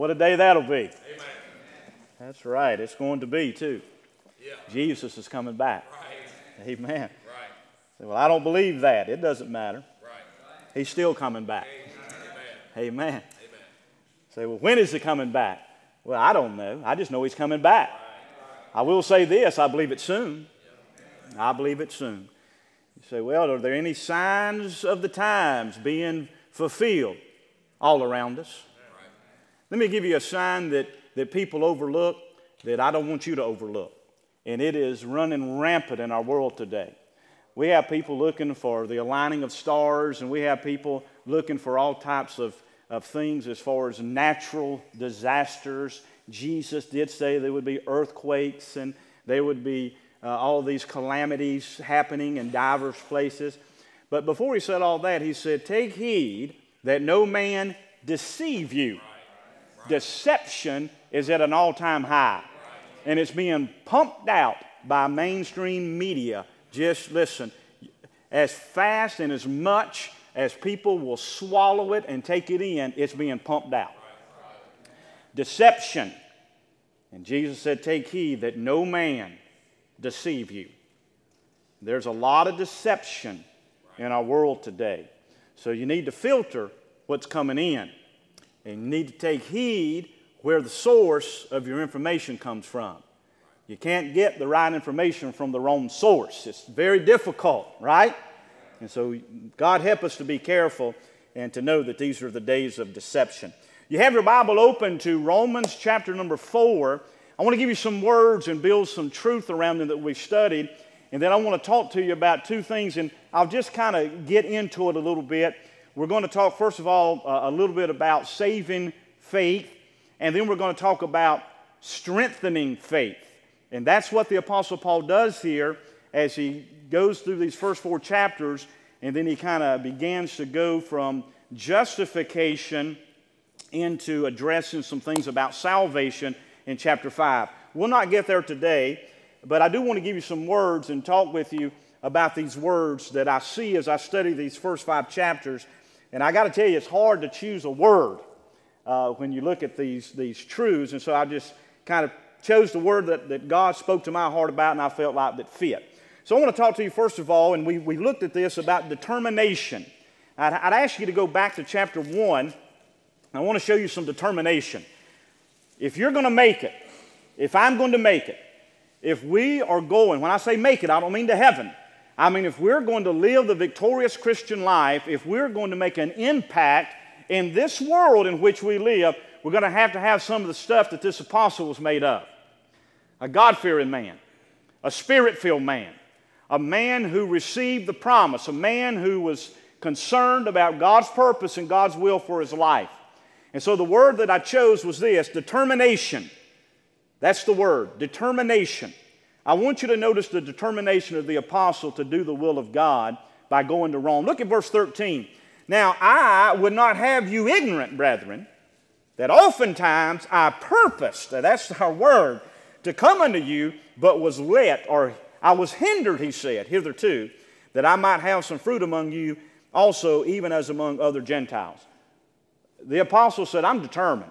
What a day that'll be. Amen. That's right. It's going to be too. Yeah. Jesus is coming back. Right. Amen. Right. Say, well, I don't believe that. It doesn't matter. Right. He's still coming back. Amen. Amen. Amen. Say, well, when is he coming back? Well, I don't know. I just know he's coming back. I will say this. I believe it soon. I believe it soon. You say, well, are there any signs of the times being fulfilled all around us? Let me give you a sign that people overlook that I don't want you to overlook. And it is running rampant in our world today. We have people looking for the aligning of stars, and we have people looking for all types of things as far as natural disasters. Jesus did say there would be earthquakes and there would be all these calamities happening in diverse places. But before he said all that, he said, take heed that no man deceive you. Deception is at an all-time high, and it's being pumped out by mainstream media. Just listen, as fast and as much as people will swallow it and take it in, it's being pumped out. Deception. And Jesus said, take heed that no man deceive you. There's a lot of deception in our world today. So you need to filter what's coming in. And you need to take heed where the source of your information comes from. You can't get the right information from the wrong source. It's very difficult, right? And so God help us to be careful and to know that these are the days of deception. You have your Bible open to Romans chapter number 4. I want to give you some words and build some truth around them that we studied. And then I want to talk to you about two things, and I'll just kind of get into it a little bit. We're going to talk, first of all, a little bit about saving faith, and then we're going to talk about strengthening faith. And that's what the Apostle Paul does here as he goes through these first 4 chapters, and then he kind of begins to go from justification into addressing some things about salvation in chapter 5. We'll not get there today, but I do want to give you some words and talk with you about these words that I see as I study these first 5 chapters. And I got to tell you, it's hard to choose a word when you look at these truths. And so I just kind of chose the word that God spoke to my heart about and I felt like that fit. So I want to talk to you first of all, and we looked at this about determination. I'd ask you to go back to chapter 1. I want to show you some determination. If you're going to make it, if I'm going to make it, if we are going, when I say make it, I don't mean to heaven. I mean, if we're going to live the victorious Christian life, if we're going to make an impact in this world in which we live, we're going to have some of the stuff that this apostle was made of. A God-fearing man, a Spirit-filled man, a man who received the promise, a man who was concerned about God's purpose and God's will for his life. And so the word that I chose was this, determination. That's the word, determination. I want you to notice the determination of the apostle to do the will of God by going to Rome. Look at verse 13. Now, I would not have you ignorant, brethren, that oftentimes I purposed, that's our word, to come unto you, but was let, or I was hindered, he said, hitherto, that I might have some fruit among you also, even as among other Gentiles. The apostle said, I'm determined.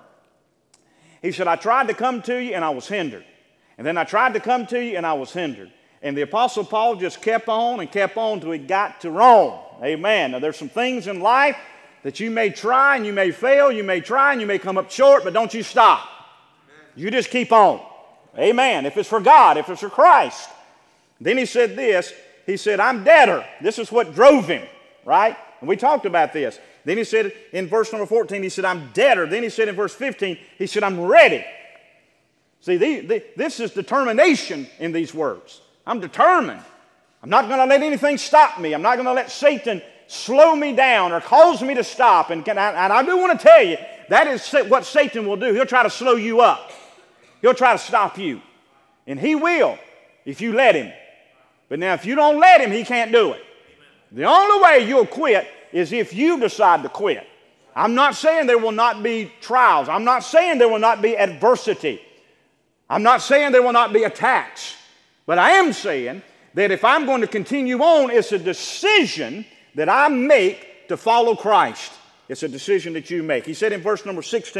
He said, I tried to come to you and I was hindered. And then I tried to come to you and I was hindered. And the Apostle Paul just kept on until he got to Rome. Amen. Now there's some things in life that you may try and you may fail, you may try and you may come up short, but don't you stop. You just keep on. Amen. If it's for God, if it's for Christ. Then he said this, he said, I'm debtor. This is what drove him, right? And we talked about this. Then he said in verse number 14, he said, I'm debtor. Then he said in verse 15, he said, I'm ready. See, this is determination in these words. I'm determined. I'm not going to let anything stop me. I'm not going to let Satan slow me down or cause me to stop. And I do want to tell you, that is what Satan will do. He'll try to slow you up. He'll try to stop you. And he will if you let him. But now if you don't let him, he can't do it. The only way you'll quit is if you decide to quit. I'm not saying there will not be trials. I'm not saying there will not be adversity. I'm not saying there will not be attacks, but I am saying that if I'm going to continue on, it's a decision that I make to follow Christ. It's a decision that you make. He said in verse number 16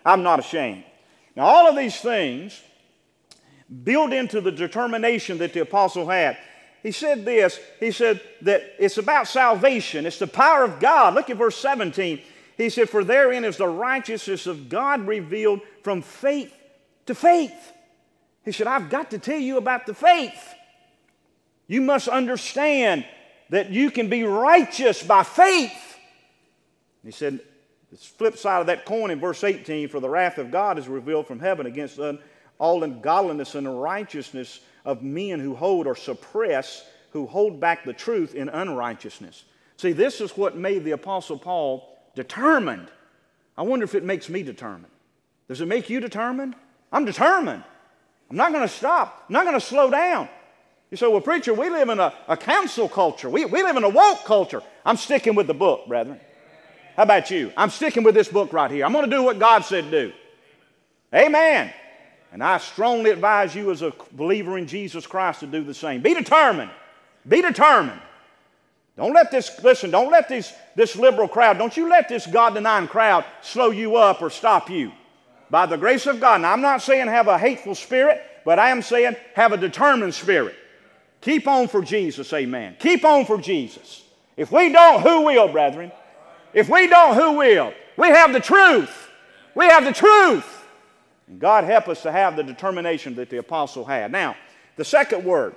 I'm not ashamed. Now, all of these things build into the determination that the apostle had. He said this, he said that it's about salvation. It's the power of God. Look at verse 17. He said, for therein is the righteousness of God revealed from faith to faith. He said, I've got to tell you about the faith. You must understand that you can be righteous by faith. He said, the flip side of that coin in verse 18, for the wrath of God is revealed from heaven against all ungodliness and unrighteousness of men who hold or suppress, who hold back the truth in unrighteousness. See, this is what made the Apostle Paul determined. I wonder if it makes me determined. Does it make you determined? I'm determined. I'm not going to stop. I'm not going to slow down. You say, well, preacher, we live in a council culture. We live in a woke culture. I'm sticking with the book, brethren. How about you? I'm sticking with this book right here. I'm going to do what God said do. Amen. And I strongly advise you as a believer in Jesus Christ to do the same. Be determined. Be determined. Don't let this, listen, don't let this liberal crowd, don't you let this God-denying crowd slow you up or stop you. By the grace of God. Now, I'm not saying have a hateful spirit, but I am saying have a determined spirit. Keep on for Jesus, amen. Keep on for Jesus. If we don't, who will, brethren? If we don't, who will? We have the truth. We have the truth. And God help us to have the determination that the apostle had. Now, the second word,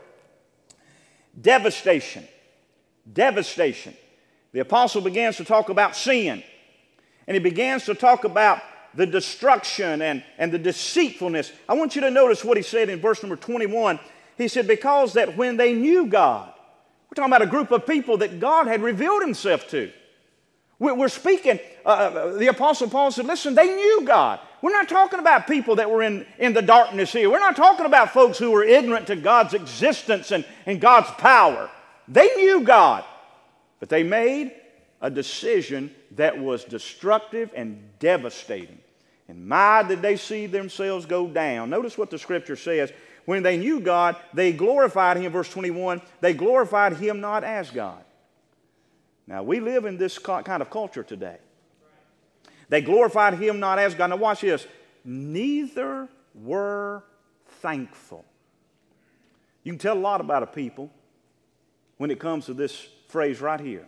devastation. Devastation. The apostle begins to talk about sin. And he begins to talk about the destruction and the deceitfulness. I want you to notice what he said in verse number 21. He said, because that when they knew God, we're talking about a group of people that God had revealed himself to. We're speaking, the Apostle Paul said, listen, they knew God. We're not talking about people that were in the darkness here. We're not talking about folks who were ignorant to God's existence and God's power. They knew God, but they made a decision that was destructive and devastating. And my, did they see themselves go down. Notice what the Scripture says. When they knew God, they glorified Him, verse 21, they glorified Him not as God. Now, we live in this kind of culture today. They glorified Him not as God. Now, watch this. Neither were thankful. You can tell a lot about a people when it comes to this phrase right here.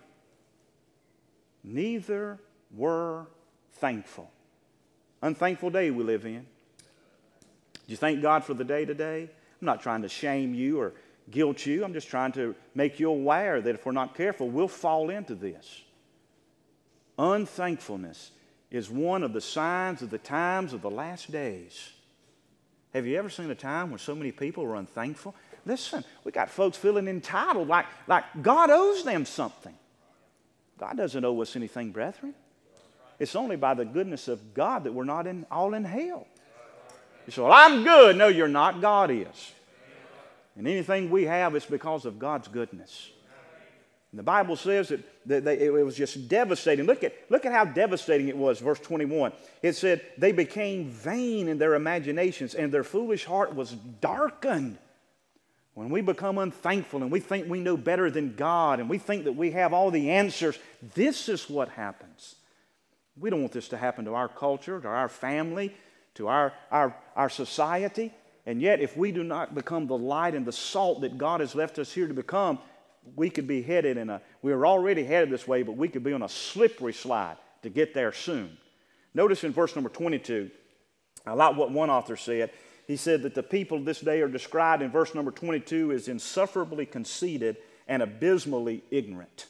Neither were thankful. Unthankful day we live in. Do you thank God for the day today? I'm not trying to shame you or guilt you. I'm just trying to make you aware that if we're not careful, we'll fall into this. Unthankfulness is one of the signs of the times of the last days. Have you ever seen a time when so many people were unthankful? Listen, we got folks feeling entitled like God owes them something. God doesn't owe us anything, brethren. It's only by the goodness of God that we're not all in hell. You say, well, I'm good. No, you're not. God is. And anything we have is because of God's goodness. And the Bible says that it was just devastating. Look at how devastating it was, verse 21. It said, they became vain in their imaginations, and their foolish heart was darkened. When we become unthankful and we think we know better than God and we think that we have all the answers, this is what happens. We don't want this to happen to our culture, to our family, to our society. And yet, if we do not become the light and the salt that God has left us here to become, we could be headed we're already headed this way, but we could be on a slippery slide to get there soon. Notice in verse number 22, I like what one author said. He said that the people this day are described in verse number 22 as insufferably conceited and abysmally ignorant.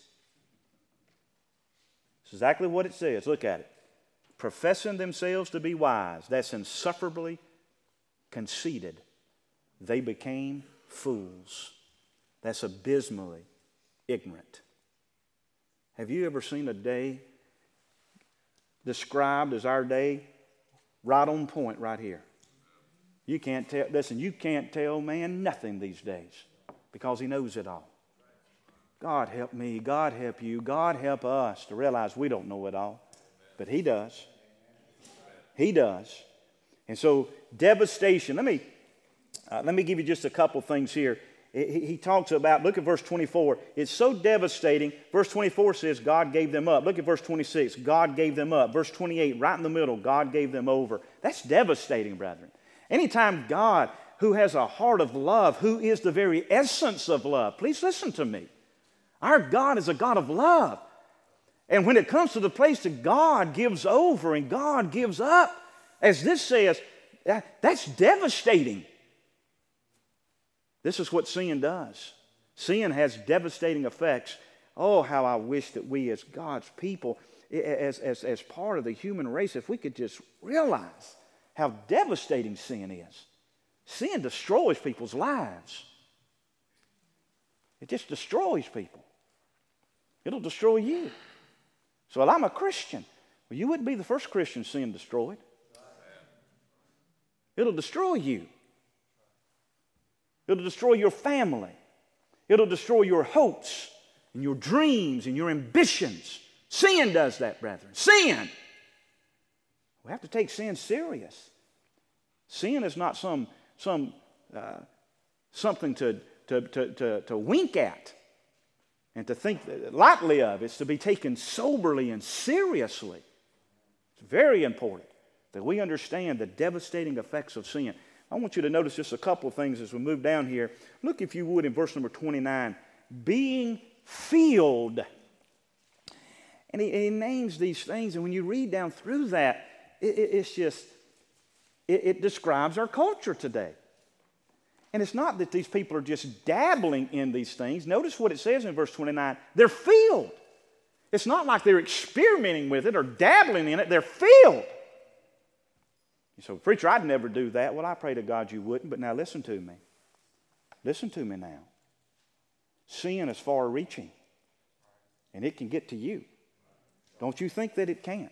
That's exactly what it says. Look at it. Professing themselves to be wise, that's insufferably conceited. They became fools. That's abysmally ignorant. Have you ever seen a day described as our day? Right on point right here. You can't tell, listen, you can't tell man nothing these days because he knows it all. God help me, God help you, God help us to realize we don't know it all. But He does. He does. And so devastation. Let me give you just a couple things here. he talks about, look at verse 24. It's so devastating. Verse 24 says God gave them up. Look at verse 26. God gave them up. Verse 28, right in the middle, God gave them over. That's devastating, brethren. Anytime God, who has a heart of love, who is the very essence of love, please listen to me. Our God is a God of love. And when it comes to the place that God gives over and God gives up, as this says, that's devastating. This is what sin does. Sin has devastating effects. Oh, how I wish that we as God's people, as part of the human race, if we could just realize how devastating sin is. Sin destroys people's lives. It just destroys people. It'll destroy you. So, well, I'm a Christian. Well, you wouldn't be the first Christian sin destroyed. It'll destroy you. It'll destroy your family. It'll destroy your hopes and your dreams and your ambitions. Sin does that, brethren. Sin. We have to take sin serious. Sin is not something to wink at and to think lightly of. It's to be taken soberly and seriously. It's very important that we understand the devastating effects of sin. I want you to notice just a couple of things as we move down here. Look, if you would, in verse number 29, being filled. And he names these things, and when you read down through that, it describes our culture today. And it's not that these people are just dabbling in these things. Notice what it says in verse 29. They're filled. It's not like they're experimenting with it or dabbling in it. They're filled. So, preacher, I'd never do that. Well, I pray to God you wouldn't, but now listen to me. Listen to me now. Sin is far-reaching, and it can get to you. Don't you think that it can't?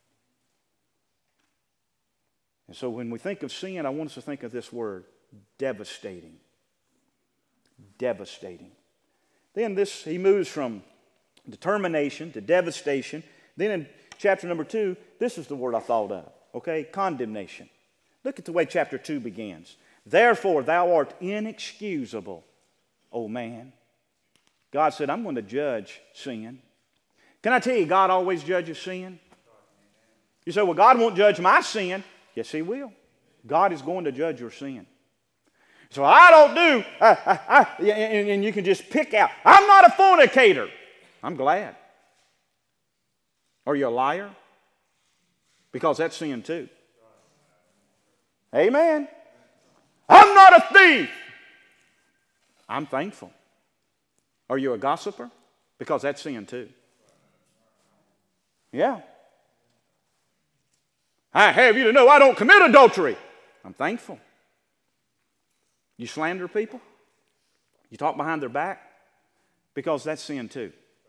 And so when we think of sin, I want us to think of this word, devastating. Devastating. Then he moves from determination to devastation. Then in chapter number 2, this is the word I thought of. Okay, condemnation. Look at the way chapter 2 begins. Therefore, thou art inexcusable, O man. God said, I'm going to judge sin. Can I tell you, God always judges sin? You say, well, God won't judge my sin. Yes, He will. God is going to judge your sin. So I don't do, and you can just pick out, I'm not a fornicator. I'm glad. Are you a liar? Because that's sin too. Amen. I'm not a thief. I'm thankful. Are you a gossiper? Because that's sin too. Yeah. I have you to know I don't commit adultery. I'm thankful. You slander people? You talk behind their back? Because that's sin too.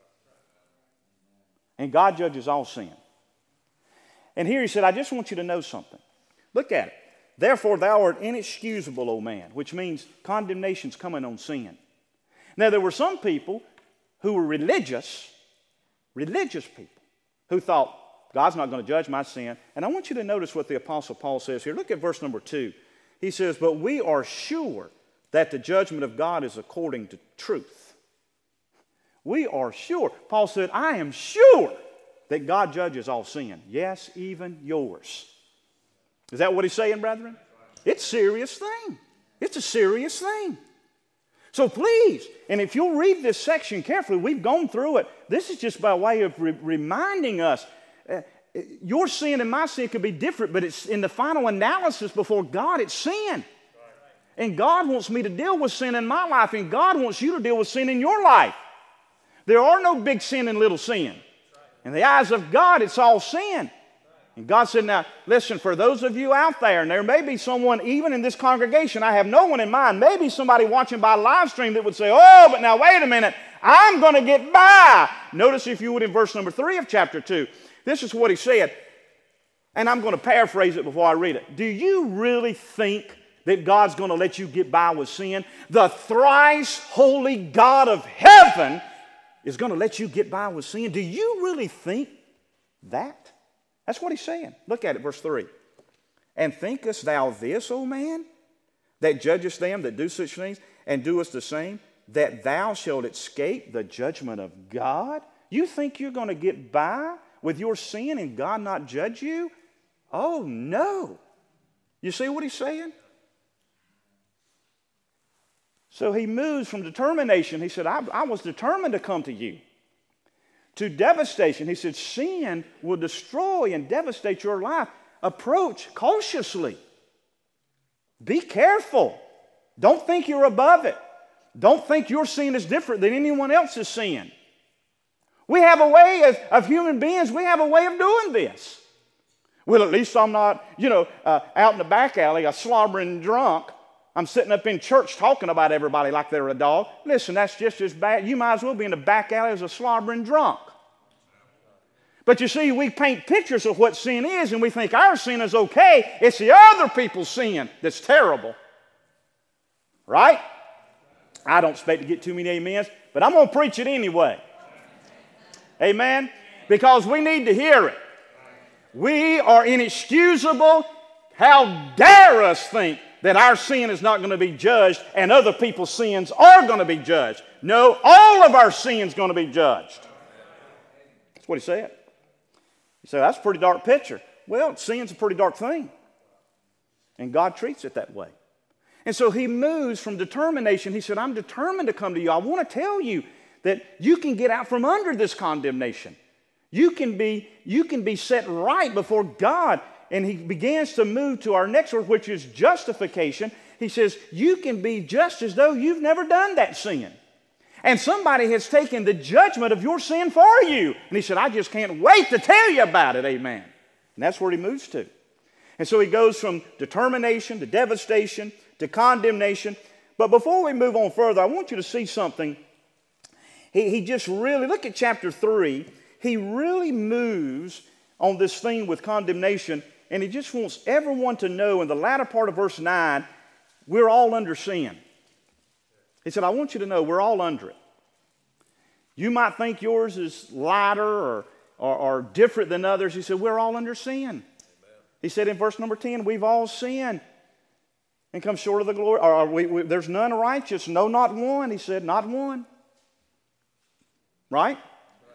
And God judges all sin. And here he said, I just want you to know something. Look at it. Therefore thou art inexcusable, O man, which means condemnation's coming on sin. Now there were some people who were religious people, who thought, God's not going to judge my sin. And I want you to notice what the Apostle Paul says here. Look at verse number 2. He says, but we are sure that the judgment of God is according to truth. We are sure. Paul said, I am sure that God judges all sin. Yes, even yours. Is that what he's saying, brethren? It's a serious thing. It's a serious thing. So please, and if you'll read this section carefully, we've gone through it. This is just by way of reminding us, your sin and my sin could be different, but it's in the final analysis before God, it's sin. And God wants me to deal with sin in my life, and God wants you to deal with sin in your life. There are no big sin and little sin. In the eyes of God, it's all sin. And God said, now, listen, for those of you out there, and there may be someone even in this congregation, I have no one in mind, maybe somebody watching by live stream that would say, oh, but now wait a minute, I'm going to get by. Notice, if you would, in verse number 3 of chapter 2, this is what he said, and I'm going to paraphrase it before I read it. Do you really think that God's going to let you get by with sin? The thrice holy God of heaven is going to let you get by with sin? Do you really think that? That's what he's saying. Look at it, verse 3. And thinkest thou this, O man, that judgest them that do such things? and doest the same, that thou shalt escape the judgment of God? You think you're going to get by with your sin and God not judge you? Oh, no. You see what he's saying? So he moves from determination. He said, I was determined to come to you. To devastation. He said, sin will destroy and devastate your life. Approach cautiously. Be careful. Don't think you're above it. Don't think your sin is different than anyone else's sin. We have a way of human beings, we have a way of doing this. Well, at least I'm not, out in the back alley, a slobbering drunk. I'm sitting up in church talking about everybody like they're a dog. Listen, that's just as bad. You might as well be in the back alley as a slobbering drunk. But you see, we paint pictures of what sin is, and we think our sin is okay. It's the other people's sin that's terrible. Right? I don't expect to get too many amens, but I'm going to preach it anyway. Amen? Because we need to hear it. We are inexcusable. How dare us think that our sin is not going to be judged and other people's sins are going to be judged. No, all of our sins are going to be judged. That's what he said. You say, that's a pretty dark picture. Well, sin's a pretty dark thing. And God treats it that way. And so he moves from determination. He said, I'm determined to come to you. I want to tell you that you can get out from under this condemnation. You can be set right before God. And he begins to move to our next word, which is justification. He says, you can be just as though you've never done that sin. And somebody has taken the judgment of your sin for you. And he said, I just can't wait to tell you about it. Amen. And that's where he moves to. And so he goes from determination to devastation to condemnation. But before we move on further, I want you to see something. He just really, look at chapter 3. He really moves on this thing with condemnation. And he just wants everyone to know in the latter part of verse 9, we're all under sin. He said, I want you to know we're all under it. You might think yours is lighter or different than others. He said, we're all under sin. Amen. He said in verse number 10, we've all sinned and come short of the glory. There's none righteous, no, not one. He said, not one. Right?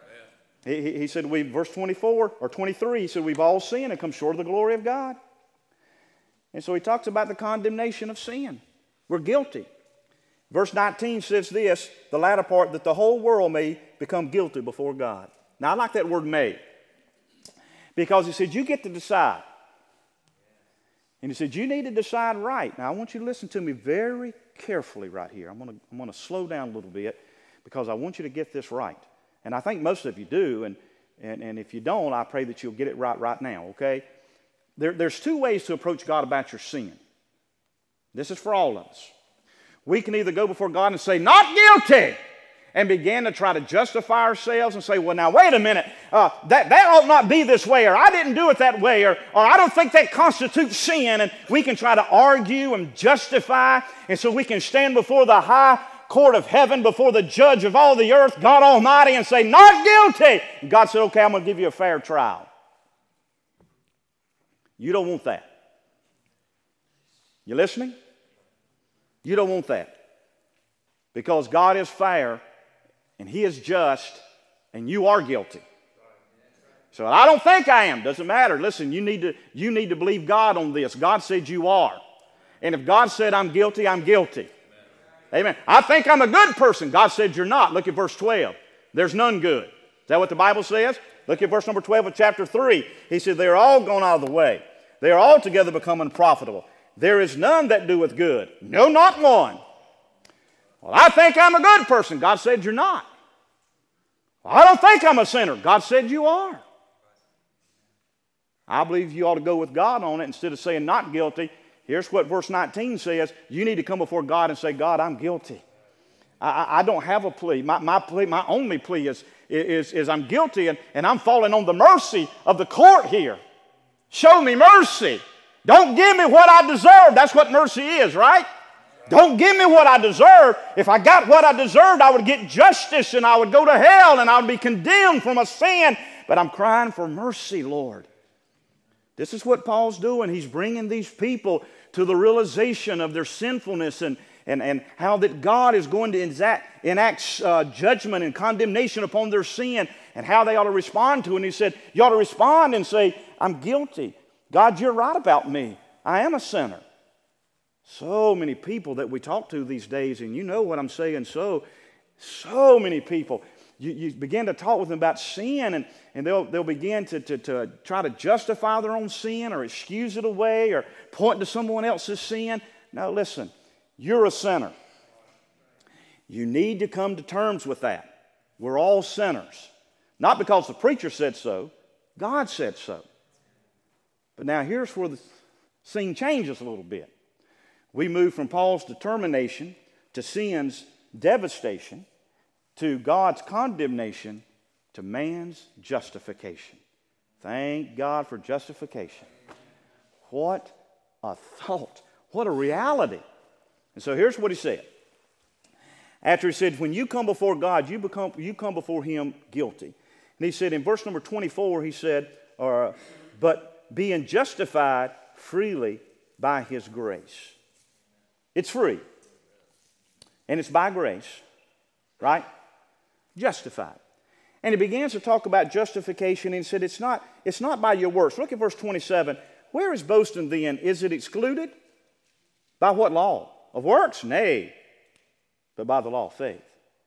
He said, verse 24 or 23, he said, we've all sinned and come short of the glory of God. And so he talks about the condemnation of sin. We're guilty. Verse 19 says this, the latter part, that the whole world may become guilty before God. Now, I like that word may, because he said, you get to decide. And he said, you need to decide right. Now, I want you to listen to me very carefully right here. I'm going to slow down a little bit because I want you to get this right. And I think most of you do, and if you don't, I pray that you'll get it right now, okay? There's two ways to approach God about your sin. This is for all of us. We can either go before God and say, not guilty, and begin to try to justify ourselves and say, well, now, wait a minute, that ought not be this way, or I didn't do it that way, or I don't think that constitutes sin, and we can try to argue and justify, and so we can stand before the high court of heaven, before the judge of all the earth, God Almighty, and say, not guilty. And God said, okay, I'm going to give you a fair trial. You don't want that. You listening? You don't want that. Because God is fair, and He is just, and you are guilty. So I don't think I am. Doesn't matter. Listen, you need to believe God on this. God said you are. And if God said I'm guilty, I'm guilty. Amen. I think I'm a good person. God said you're not. Look at verse 12. There's none good. Is that what the Bible says? Look at verse number 12 of chapter 3. He said, they are all gone out of the way. They are altogether become unprofitable. There is none that doeth good. No, not one. Well, I think I'm a good person. God said you're not. Well, I don't think I'm a sinner. God said you are. I believe you ought to go with God on it instead of saying not guilty. Here's what verse 19 says. You need to come before God and say, God, I'm guilty. I don't have a plea. My only plea is I'm guilty, and I'm falling on the mercy of the court here. Show me mercy. Don't give me what I deserve. That's what mercy is, right? Don't give me what I deserve. If I got what I deserved, I would get justice, and I would go to hell, and I would be condemned from a sin. But I'm crying for mercy, Lord. This is what Paul's doing. He's bringing these people to the realization of their sinfulness, and and how that God is going to enact judgment and condemnation upon their sin, and how they ought to respond to it. And he said, you ought to respond and say, I'm guilty. God, you're right about me. I am a sinner. So many people that we talk to these days, and you know what I'm saying, so many people. You begin to talk with them about sin, and they'll begin to try to justify their own sin or excuse it away or point to someone else's sin. No, listen, you're a sinner. You need to come to terms with that. We're all sinners. Not because the preacher said so, God said so. But now here's where the scene changes a little bit. We move from Paul's determination to sin's devastation to God's condemnation to man's justification. Thank God for justification. What a thought. What a reality. And so here's what he said. After he said, when you come before God, you come before him guilty. And he said in verse number 24, he said, but being justified freely by his grace. It's free. And it's by grace. Right? Justified. And he begins to talk about justification, and he said, it's not by your works. Look at verse 27. Where is boasting then? Is it excluded? By what law? Of works? Nay, but by the law of faith.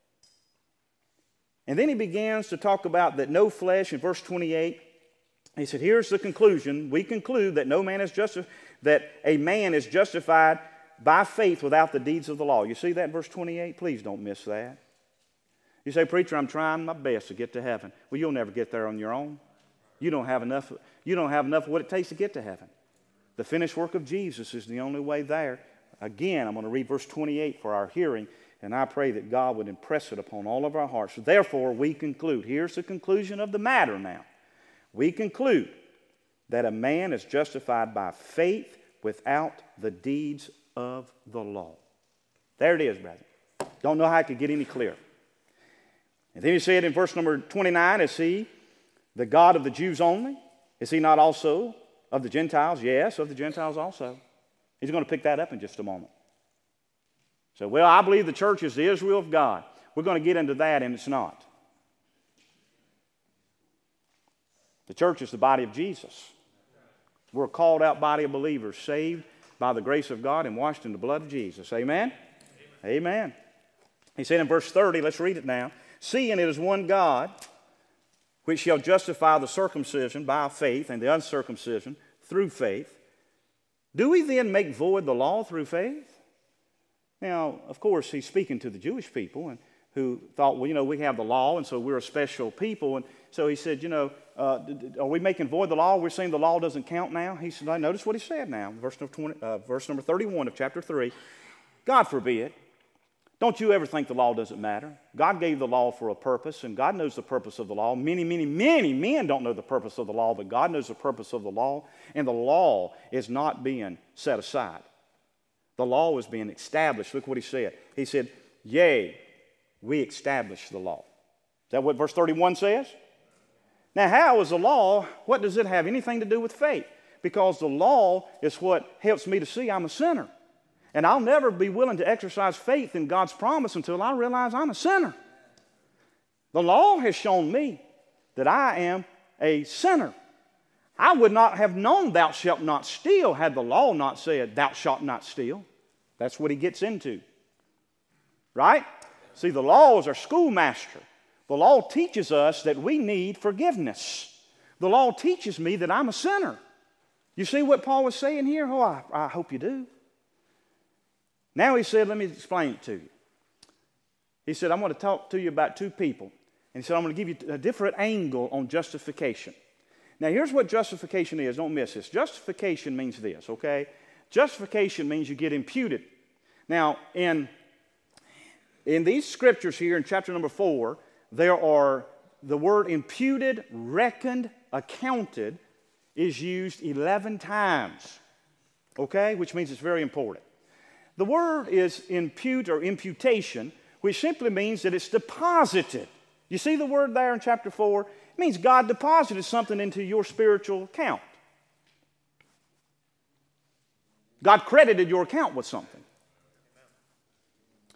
And then he begins to talk about that no flesh in verse 28. He said, here's the conclusion. We conclude that that a man is justified by faith without the deeds of the law. You see that in verse 28? Please don't miss that. You say, preacher, I'm trying my best to get to heaven. Well, you'll never get there on your own. You don't have enough of what it takes to get to heaven. The finished work of Jesus is the only way there. Again, I'm going to read verse 28 for our hearing, and I pray that God would impress it upon all of our hearts. Therefore, we conclude. Here's the conclusion of the matter now. We conclude that a man is justified by faith without the deeds of the law. There it is, brother. Don't know how it could get any clearer. And then he said in verse number 29, is he the God of the Jews only? Is he not also of the Gentiles? Yes, of the Gentiles also. He's going to pick that up in just a moment. So, well, I believe the church is the Israel of God. We're going to get into that, and it's not. The church is the body of Jesus. We're a called out body of believers, saved by the grace of God and washed in the blood of Jesus. Amen? Amen. Amen. He said in verse 30, let's read it now. Seeing it is one God, which shall justify the circumcision by faith and the uncircumcision through faith. Do we then make void the law through faith? Now, of course, he's speaking to the Jewish people and who thought, well, we have the law, and so we're a special people. And so he said, are we making void the law? We're saying the law doesn't count now? He said, notice what he said now, verse number 31 of chapter 3. God forbid. Don't you ever think the law doesn't matter. God gave the law for a purpose, and God knows the purpose of the law. Many, many, many men don't know the purpose of the law, but God knows the purpose of the law, and the law is not being set aside. The law is being established. Look what he said. He said, yea, we establish the law. Is that what verse 31 says? Now, how is the law, what does it have anything to do with faith? Because the law is what helps me to see I'm a sinner. And I'll never be willing to exercise faith in God's promise until I realize I'm a sinner. The law has shown me that I am a sinner. I would not have known thou shalt not steal had the law not said thou shalt not steal. That's what he gets into. Right? See, the law is our schoolmaster. The law teaches us that we need forgiveness. The law teaches me that I'm a sinner. You see what Paul was saying here? Oh, I hope you do. Now he said, let me explain it to you. He said, I'm going to talk to you about two people. And he said, I'm going to give you a different angle on justification. Now here's what justification is. Don't miss this. Justification means this, okay? Justification means you get imputed. Now, in these scriptures here in chapter number 4, there are the word imputed, reckoned, accounted is used 11 times, okay? Which means it's very important. The word is impute or imputation, which simply means that it's deposited. You see the word there in chapter 4? It means God deposited something into your spiritual account. God credited your account with something.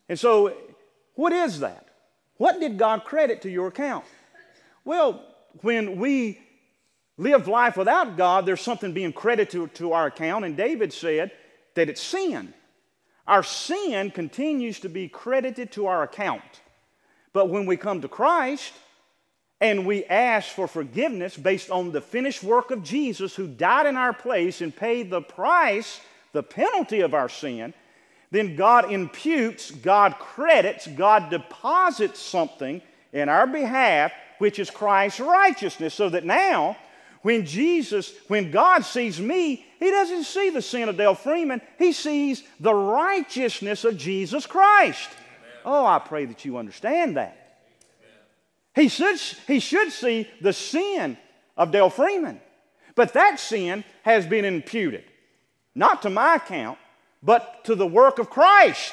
And so, what is that? What did God credit to your account? Well, when we live life without God, there's something being credited to our account, and David said that it's sin. Our sin continues to be credited to our account. But when we come to Christ and we ask for forgiveness based on the finished work of Jesus, who died in our place and paid the price, the penalty of our sin, then God imputes, God credits, God deposits something in our behalf, which is Christ's righteousness, so that now, when God sees me, He doesn't see the sin of Dale Freeman. He sees the righteousness of Jesus Christ. Amen. Oh, I pray that you understand that. He should see the sin of Dale Freeman. But that sin has been imputed, not to my account, but to the work of Christ.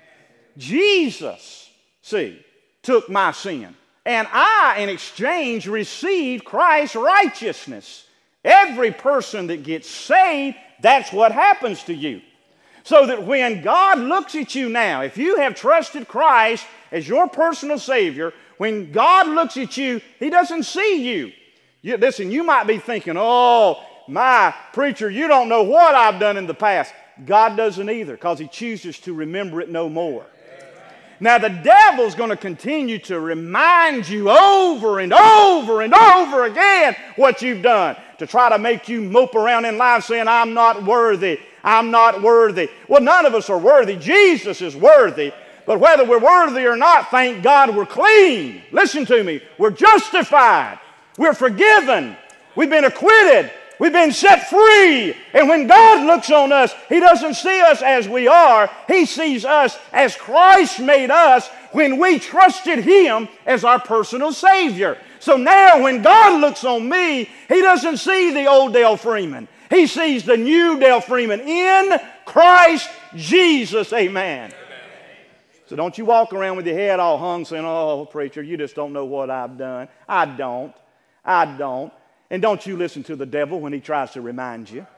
Jesus, took my sin. And I, in exchange, received Christ's righteousness. Every person that gets saved, that's what happens to you. So that when God looks at you now, if you have trusted Christ as your personal Savior, when God looks at you, He doesn't see you. Listen, you might be thinking, oh, my preacher, you don't know what I've done in the past. God doesn't either, because He chooses to remember it no more. Now, the devil's going to continue to remind you over and over and over again what you've done, to try to make you mope around in life saying, I'm not worthy, I'm not worthy. Well, none of us are worthy. Jesus is worthy. But whether we're worthy or not, thank God we're clean. Listen to me. We're justified. We're forgiven. We've been acquitted. We've been set free. And when God looks on us, He doesn't see us as we are. He sees us as Christ made us when we trusted Him as our personal Savior. So now when God looks on me, He doesn't see the old Dale Freeman. He sees the new Dale Freeman in Christ Jesus. Amen. So don't you walk around with your head all hung saying, oh, preacher, you just don't know what I've done. I don't. And don't you listen to the devil when he tries to remind you.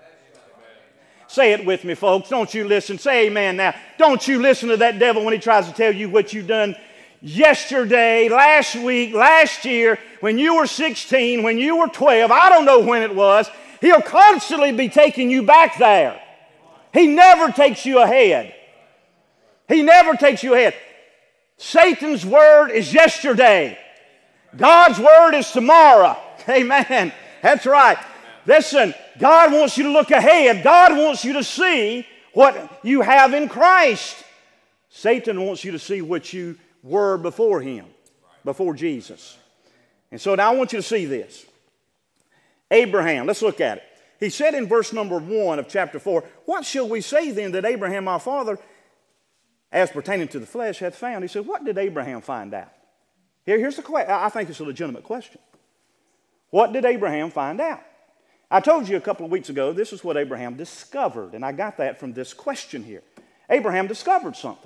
Say it with me, folks. Don't you listen. Say amen now. Don't you listen to that devil when he tries to tell you what you've done yesterday, last week, last year, when you were 16, when you were 12. I don't know when it was. He'll constantly be taking you back there. He never takes you ahead. He never takes you ahead. Satan's word is yesterday. God's word is tomorrow. Amen. That's right. Listen, God wants you to look ahead. God wants you to see what you have in Christ. Satan wants you to see what you were before Him, before Jesus. And so now I want you to see this. Abraham, let's look at it. He said in verse number 1 of chapter 4, what shall we say then that Abraham our father, as pertaining to the flesh, hath found? He said, what did Abraham find out? Here's the question. I think it's a legitimate question. What did Abraham find out? I told you a couple of weeks ago, this is what Abraham discovered, and I got that from this question here. Abraham discovered something.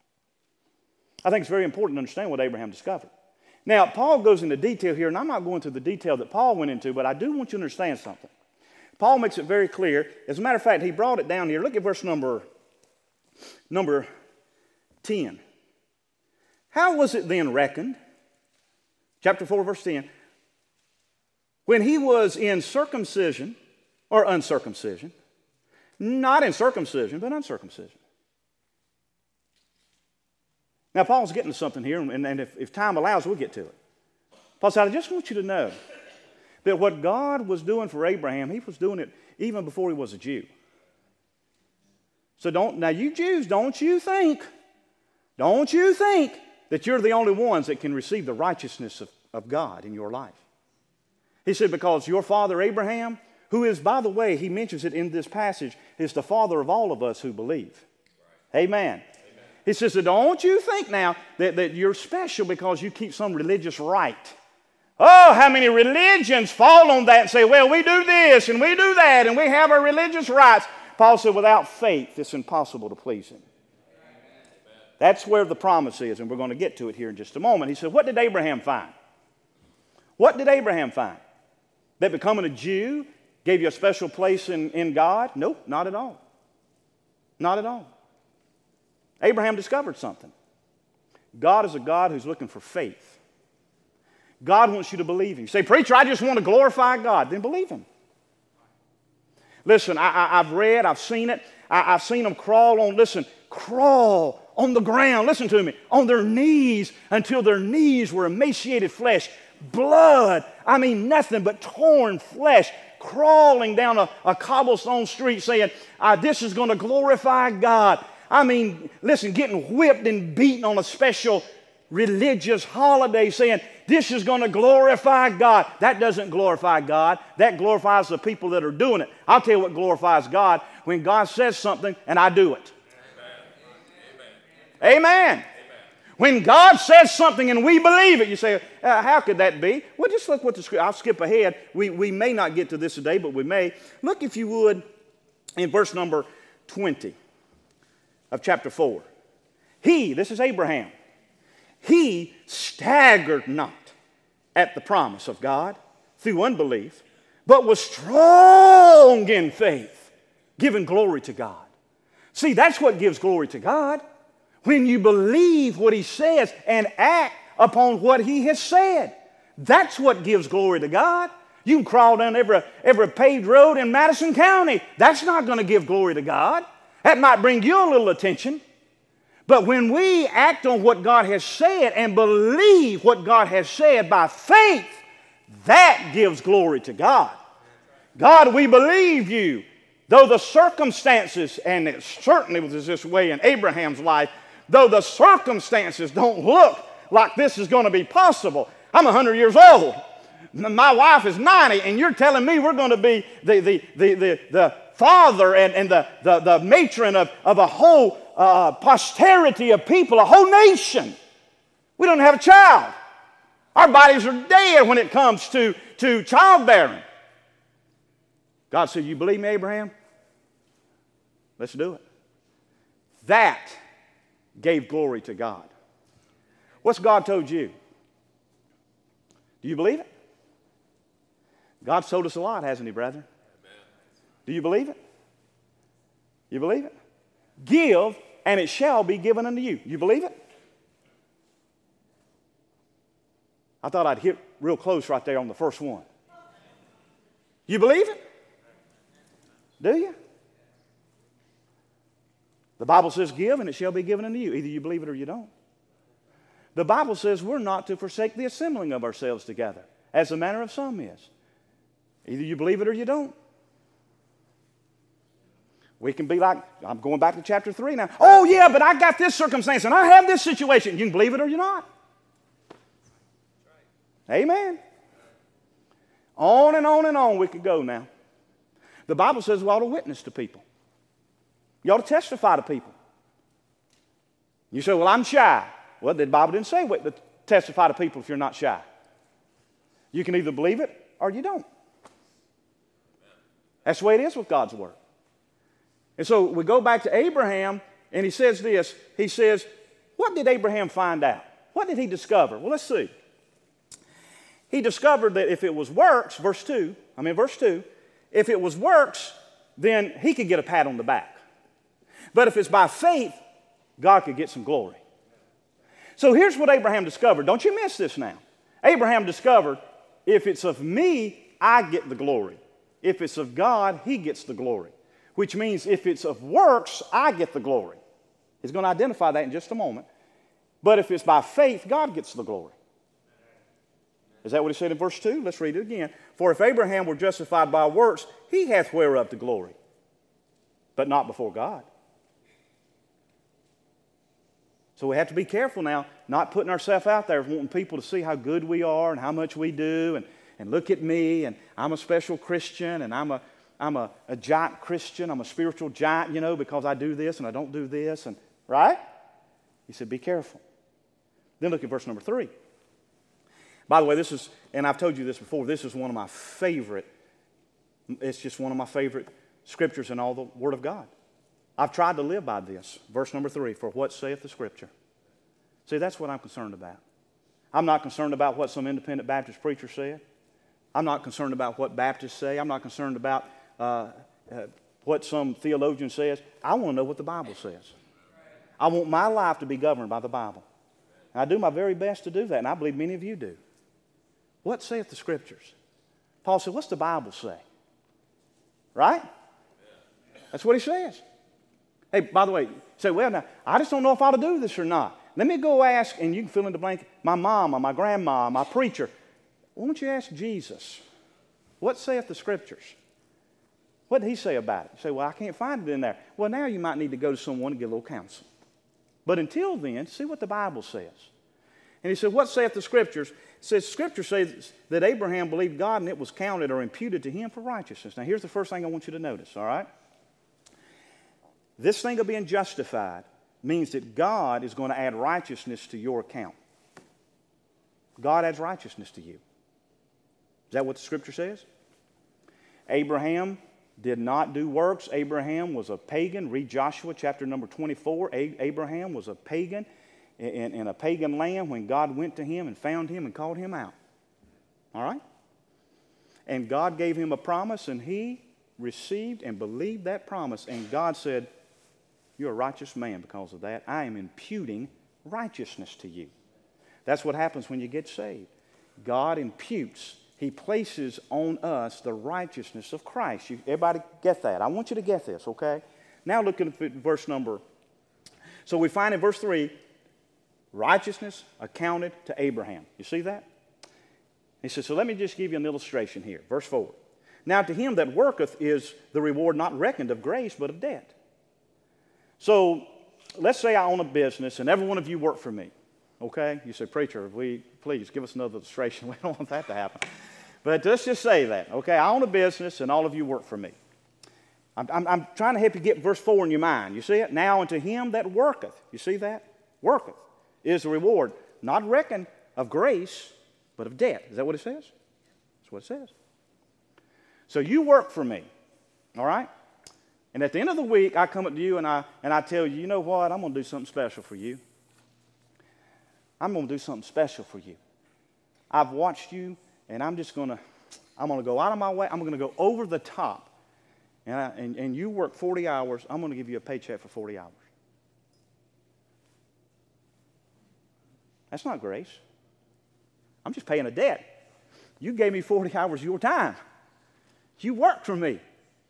I think it's very important to understand what Abraham discovered. Now, Paul goes into detail here, and I'm not going to the detail that Paul went into, but I do want you to understand something. Paul makes it very clear. As a matter of fact, he brought it down here. Look at verse number 10. How was it then reckoned? Chapter 4, verse 10. When he was in circumcision, or uncircumcision, not in circumcision, but uncircumcision. Now, Paul's getting to something here, and if time allows, we'll get to it. Paul said, I just want you to know that what God was doing for Abraham, He was doing it even before he was a Jew. So now you Jews, don't you think that you're the only ones that can receive the righteousness of God in your life. He said, because your father Abraham, who is, by the way, he mentions it in this passage, is the father of all of us who believe. Right. Amen. He says, so don't you think now that you're special because you keep some religious rite. Oh, how many religions fall on that and say, well, we do this and we do that and we have our religious rites. Paul said, without faith, it's impossible to please Him. That's where the promise is, and we're going to get to it here in just a moment. He said, what did Abraham find? What did Abraham find? That becoming a Jew gave you a special place in God? Nope, not at all. Not at all. Abraham discovered something. God is a God who's looking for faith. God wants you to believe Him. You say, preacher, I just want to glorify God. Then believe Him. Listen, I've read, I've seen it. I've seen them crawl on the ground, listen to me, on their knees until their knees were emaciated flesh, blood, I mean nothing but torn flesh, crawling down a cobblestone street saying, this is going to glorify God. I mean, listen, getting whipped and beaten on a special religious holiday saying, this is going to glorify God. That doesn't glorify God. That glorifies the people that are doing it. I'll tell you what glorifies God, when God says something and I do it. Amen. Amen. When God says something and we believe it, you say, how could that be? Well, just look what the scripture, I'll skip ahead. We may not get to this today, but we may. Look, if you would, in verse number 20 of chapter 4. This is Abraham. He staggered not at the promise of God through unbelief, but was strong in faith, giving glory to God. See, that's what gives glory to God. When you believe what He says and act upon what He has said. That's what gives glory to God. You can crawl down every paved road in Madison County. That's not going to give glory to God. That might bring you a little attention. But when we act on what God has said and believe what God has said by faith, that gives glory to God. God, we believe you. Though the circumstances, and it certainly was this way in Abraham's life, though the circumstances don't look like this is going to be possible. I'm 100 years old. My wife is 90, and you're telling me we're going to be the father and the matron of a whole posterity of people, a whole nation. We don't have a child. Our bodies are dead when it comes to childbearing. God said, you believe me, Abraham? Let's do it. That gave glory to God. What's God told you? Do you believe it? God's told us a lot, hasn't He, brethren? Amen. Do you believe it? You believe it? Give, and it shall be given unto you. You believe it? I thought I'd hit real close right there on the first one. You believe it? Do you? The Bible says, give, and it shall be given unto you. Either you believe it or you don't. The Bible says we're not to forsake the assembling of ourselves together, as the manner of some is. Either you believe it or you don't. We can be like, I'm going back to chapter 3 now. Oh, yeah, but I got this circumstance, and I have this situation. You can believe it or you're not. Amen. On and on and on we could go now. The Bible says we ought to witness to people. You ought to testify to people. You say, well, I'm shy. Well, the Bible didn't say to testify to people if you're not shy. You can either believe it or you don't. That's the way it is with God's Word. And so we go back to Abraham, and he says this. He says, what did Abraham find out? What did he discover? Well, let's see. He discovered that if it was works, verse 2, if it was works, then he could get a pat on the back. But if it's by faith, God could get some glory. So here's what Abraham discovered. Don't you miss this now. Abraham discovered, if it's of me, I get the glory. If it's of God, He gets the glory. Which means if it's of works, I get the glory. He's going to identify that in just a moment. But if it's by faith, God gets the glory. Is that what he said in verse 2? Let's read it again. For if Abraham were justified by works, he hath whereof the glory, but not before God. So we have to be careful now, not putting ourselves out there wanting people to see how good we are and how much we do and look at me and I'm a special Christian and I'm a giant Christian. I'm a spiritual giant, because I do this and I don't do this. And right? He said, be careful. Then look at verse number 3. By the way, this is, and I've told you this before, this is one of my favorite, it's just one of my favorite scriptures in all the Word of God. I've tried to live by this. Verse number 3, for what saith the Scripture? See, that's what I'm concerned about. I'm not concerned about what some independent Baptist preacher said. I'm not concerned about what Baptists say. I'm not concerned about what some theologian says. I want to know what the Bible says. I want my life to be governed by the Bible. I do my very best to do that, and I believe many of you do. What saith the Scriptures? Paul said, what's the Bible say? Right? That's what he says. Hey, by the way, you say, well, now, I just don't know if I ought to do this or not. Let me go ask, and you can fill in the blank, my mom or my grandma or my preacher. Why don't you ask Jesus? What saith the Scriptures? What did he say about it? You say, well, I can't find it in there. Well, now you might need to go to someone and get a little counsel. But until then, see what the Bible says. And he said, what saith the Scriptures? It says, Scripture says that Abraham believed God and it was counted or imputed to him for righteousness. Now, here's the first thing I want you to notice, all right? This thing of being justified means that God is going to add righteousness to your account. God adds righteousness to you. Is that what the Scripture says? Abraham did not do works. Abraham was a pagan. Read Joshua chapter number 24. Abraham was a pagan in a pagan land when God went to him and found him and called him out. All right? And God gave him a promise, and he received and believed that promise. And God said, you're a righteous man because of that. I am imputing righteousness to you. That's what happens when you get saved. God imputes. He places on us the righteousness of Christ. Everybody get that? I want you to get this, okay? Now look at verse number. So we find in verse 3, righteousness accounted to Abraham. You see that? He says, so let me just give you an illustration here. Verse 4. Now to him that worketh is the reward not reckoned of grace, but of debt. So let's say I own a business and every one of you work for me. Okay? You say, preacher, please give us another illustration. We don't want that to happen. But let's just say that. Okay? I own a business and all of you work for me. I'm trying to help you get verse 4 in your mind. You see it? Now unto him that worketh. You see that? Worketh is the reward, not reckoned of grace, but of debt. Is that what it says? That's what it says. So you work for me. All right? And at the end of the week, I come up to you and I tell you, you know what? I'm going to do something special for you. I'm going to do something special for you. I've watched you, and I'm going to go out of my way. I'm going to go over the top. And you work 40 hours. I'm going to give you a paycheck for 40 hours. That's not grace. I'm just paying a debt. You gave me 40 hours of your time. You worked for me.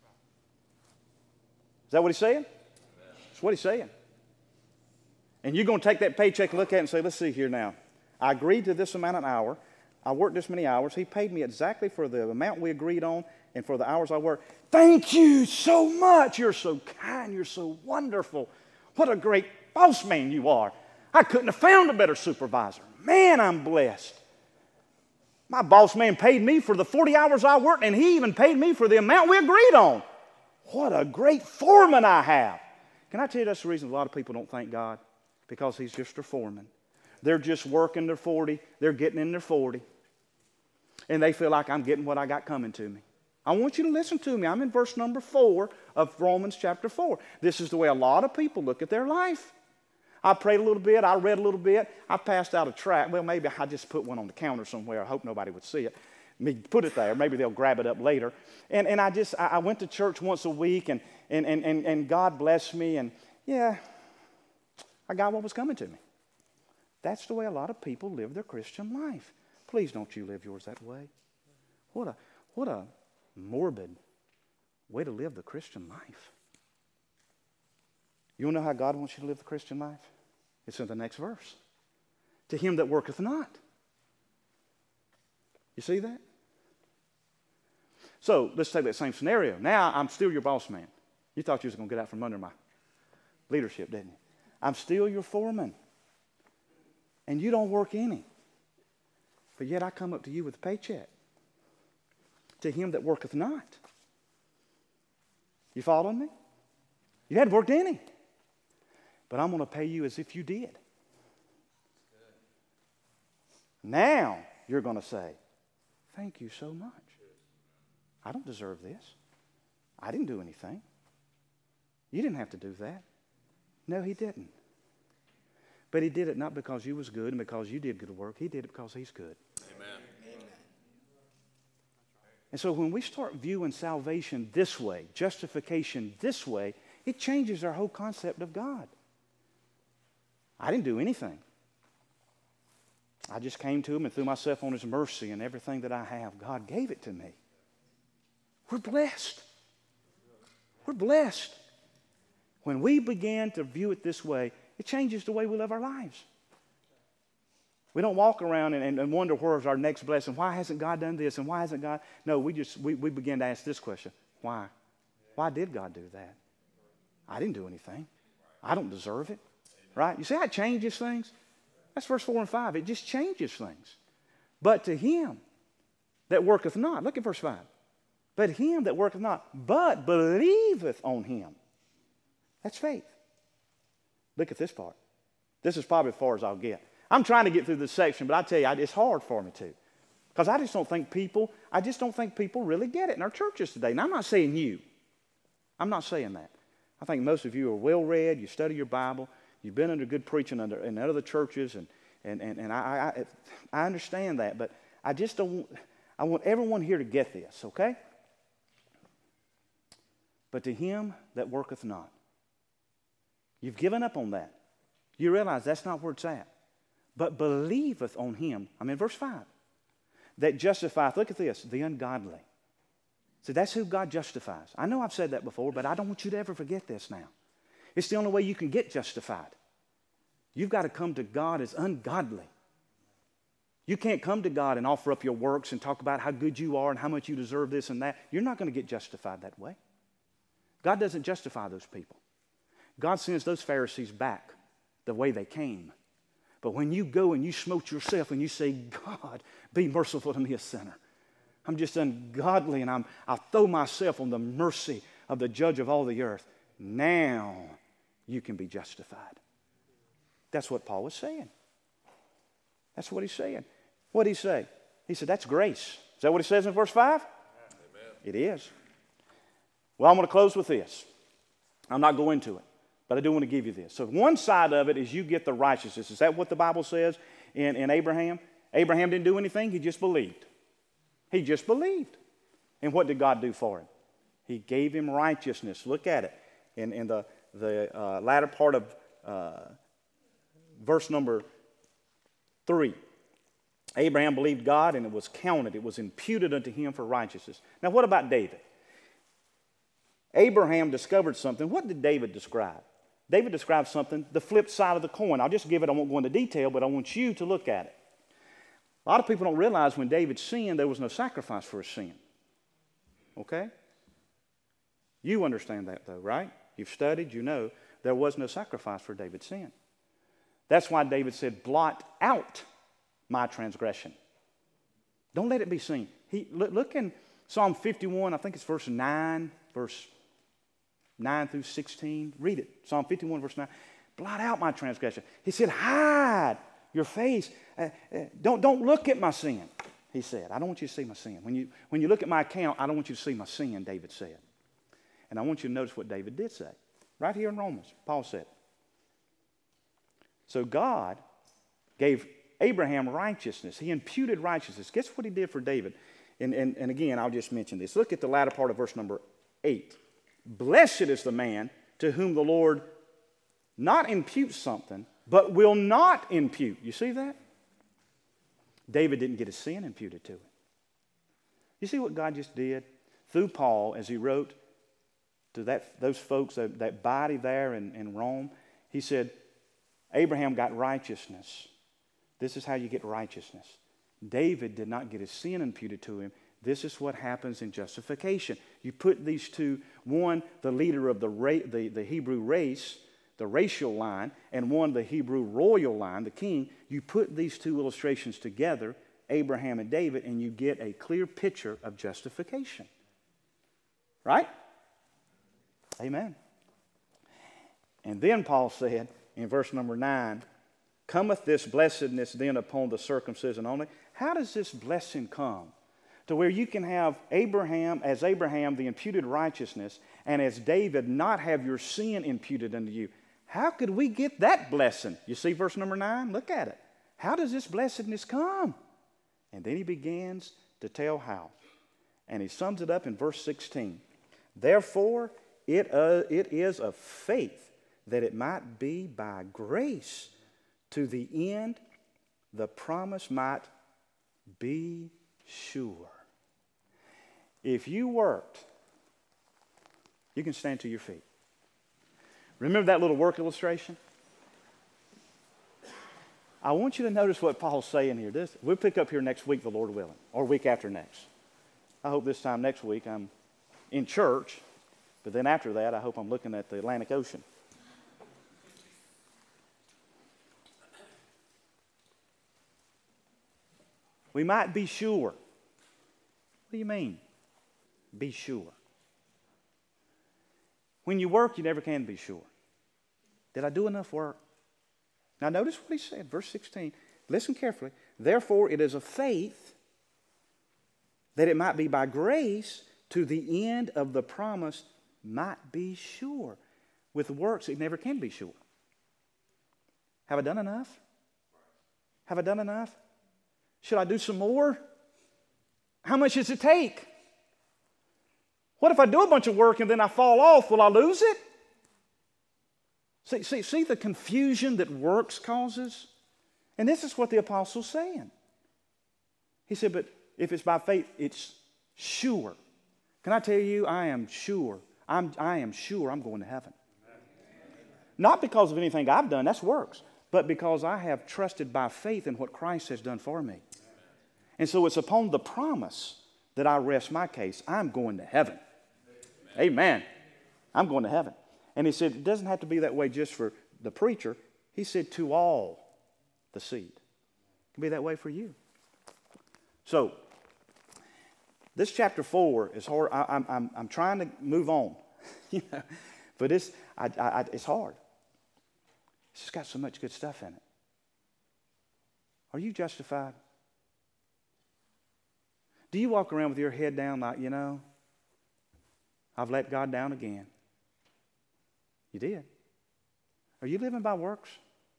Is that what he's saying? That's what he's saying. And you're going to take that paycheck, look at it, and say, let's see here now. I agreed to this amount an hour. I worked this many hours. He paid me exactly for the amount we agreed on and for the hours I worked. Thank you so much. You're so kind. You're so wonderful. What a great boss man you are. I couldn't have found a better supervisor. Man, I'm blessed. My boss man paid me for the 40 hours I worked, and he even paid me for the amount we agreed on. What a great foreman I have. Can I tell you that's the reason a lot of people don't thank God? Because he's just their foreman. They're just working their 40. They're getting in their 40. And they feel like I'm getting what I got coming to me. I want you to listen to me. I'm in verse number 4 of Romans chapter 4. This is the way a lot of people look at their life. I prayed a little bit. I read a little bit. I passed out a tract. Well, maybe I just put one on the counter somewhere. I hope nobody would see it. Put it there. Maybe they'll grab it up later. And I went to church once a week, and God blessed me. And, yeah, I got what was coming to me. That's the way a lot of people live their Christian life. Please don't you live yours that way. What a morbid way to live the Christian life. You want to know how God wants you to live the Christian life? It's in the next verse. To him that worketh not. You see that? So let's take that same scenario. Now I'm still your boss man. You thought you was going to get out from under my leadership, didn't you? I'm still your foreman. And you don't work any. But yet I come up to you with a paycheck. To him that worketh not. You following me? You hadn't worked any. But I'm going to pay you as if you did. Now you're going to say, thank you so much. I don't deserve this. I didn't do anything. You didn't have to do that. No, he didn't. But he did it not because you was good and because you did good work. He did it because he's good. Amen. And so when we start viewing salvation this way, justification this way, it changes our whole concept of God. I didn't do anything. I just came to him and threw myself on his mercy, and everything that I have, God gave it to me. We're blessed. We're blessed. When we begin to view it this way, it changes the way we live our lives. We don't walk around and wonder where's our next blessing. Why hasn't God done this and why hasn't God? No, we begin to ask this question. Why? Why did God do that? I didn't do anything. I don't deserve it. Right? You see how it changes things? That's verse 4 and 5. It just changes things. But to him that worketh not. Look at verse 5. But him that worketh not, but believeth on him. That's faith. Look at this part. This is probably as far as I'll get. I'm trying to get through this section, but I tell you, it's hard for me to. Because I just don't think people really get it in our churches today. And I'm not saying you. I'm not saying that. I think most of you are well-read, you study your Bible, you've been under good preaching in other churches, and I understand that, but I want everyone here to get this, okay? But to him that worketh not. You've given up on that. You realize that's not where it's at. But believeth on him. I'm in verse 5. That justifieth, look at this, the ungodly. See, that's who God justifies. I know I've said that before, but I don't want you to ever forget this now. It's the only way you can get justified. You've got to come to God as ungodly. You can't come to God and offer up your works and talk about how good you are and how much you deserve this and that. You're not going to get justified that way. God doesn't justify those people. God sends those Pharisees back the way they came. But when you go and you smote yourself and you say, God, be merciful to me, a sinner. I'm just ungodly and I'll throw myself on the mercy of the judge of all the earth. Now you can be justified. That's what Paul was saying. That's what he's saying. What did he say? He said, that's grace. Is that what he says in verse 5? Amen. It is. Well, I'm going to close with this. I'm not going to it. But I do want to give you this. So one side of it is you get the righteousness. Is that what the Bible says in Abraham? Abraham didn't do anything. He just believed. He just believed. And what did God do for him? He gave him righteousness. Look at it. In the latter part of verse number 3. Abraham believed God and it was counted. It was imputed unto him for righteousness. Now what about David? Abraham discovered something. What did David describe? David describes something, the flip side of the coin. I'll just give it, I won't go into detail, but I want you to look at it. A lot of people don't realize when David sinned, there was no sacrifice for his sin. Okay? You understand that though, right? You've studied, you know, there was no sacrifice for David's sin. That's why David said, blot out my transgression. Don't let it be seen. Look in Psalm 51, I think it's verse 9 through 16. Read it. Psalm 51, verse 9. Blot out my transgression. He said, hide your face. Don't look at my sin, he said. I don't want you to see my sin. When you look at my account, I don't want you to see my sin, David said. And I want you to notice what David did say. Right here in Romans, Paul said. So God gave Abraham righteousness. He imputed righteousness. Guess what he did for David? And again, I'll just mention this. Look at the latter part of verse number 8. Blessed is the man to whom the Lord not imputes something, but will not impute. You see that? David didn't get his sin imputed to him. You see what God just did? Through Paul, as he wrote to those folks, that body there in Rome, he said, Abraham got righteousness. This is how you get righteousness. David did not get his sin imputed to him. This is what happens in justification. You put these two, one, the leader of the Hebrew race, the racial line, and one, the Hebrew royal line, the king. You put these two illustrations together, Abraham and David, and you get a clear picture of justification. Right? Amen. And then Paul said in verse number 9, cometh this blessedness then upon the circumcision only? How does this blessing come? To where you can have Abraham, the imputed righteousness, and as David, not have your sin imputed unto you. How could we get that blessing? You see verse number 9? Look at it. How does this blessedness come? And then he begins to tell how. And he sums it up in verse 16. Therefore, it is of faith that it might be by grace to the end the promise might be sure. If you worked, you can stand to your feet. Remember that little work illustration? I want you to notice what Paul's saying here. We'll pick up here next week, the Lord willing, or week after next. I hope this time next week I'm in church, but then after that, I hope I'm looking at the Atlantic Ocean. We might be sure. What do you mean, be sure? When you work, you never can be sure. Did I do enough work? Now notice what he said, verse 16. Listen carefully. Therefore, it is of faith that it might be by grace to the end of the promise might be sure. With works, it never can be sure. Have I done enough? Have I done enough? Should I do some more? How much does it take? What if I do a bunch of work and then I fall off? Will I lose it? See the confusion that works causes? And this is what the apostle's saying. He said, but if it's by faith, it's sure. Can I tell you, I am sure. I am sure I'm going to heaven. Not because of anything I've done, that's works, but because I have trusted by faith in what Christ has done for me. And so it's upon the promise that I rest my case. I'm going to heaven. Amen. I'm going to heaven. And he said, it doesn't have to be that way just for the preacher. He said, to all the seed. It can be that way for you. So, this chapter 4 is hard. I'm trying to move on. But it's hard. It's just got so much good stuff in it. Are you justified? Do you walk around with your head down like, I've let God down again? You did. Are you living by works?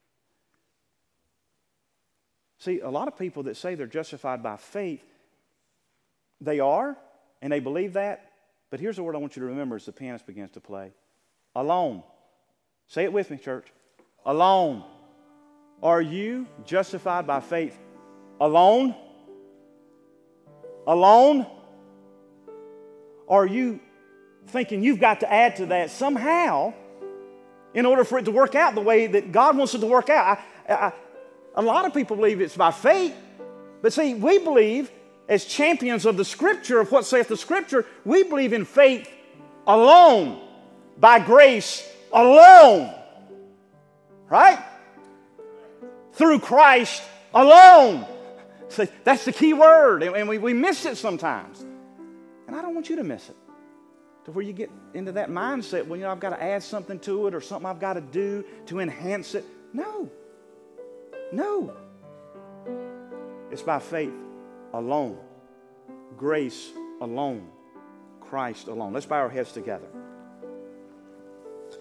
See, a lot of people that say they're justified by faith, they are, and they believe that. But here's the word I want you to remember as the pianist begins to play. Alone. Say it with me, church. Alone. Are you justified by faith alone? Alone? Are you thinking you've got to add to that somehow in order for it to work out the way that God wants it to work out? A lot of people believe it's by faith. But see, we believe as champions of the Scripture, of what saith the Scripture, we believe in faith alone, by grace alone. Right? Through Christ alone. So that's the key word, and we miss it sometimes. And I don't want you to miss it. To where you get into that mindset, well, I've got to add something to it or something I've got to do to enhance it. No. No. It's by faith alone. Grace alone. Christ alone. Let's bow our heads together.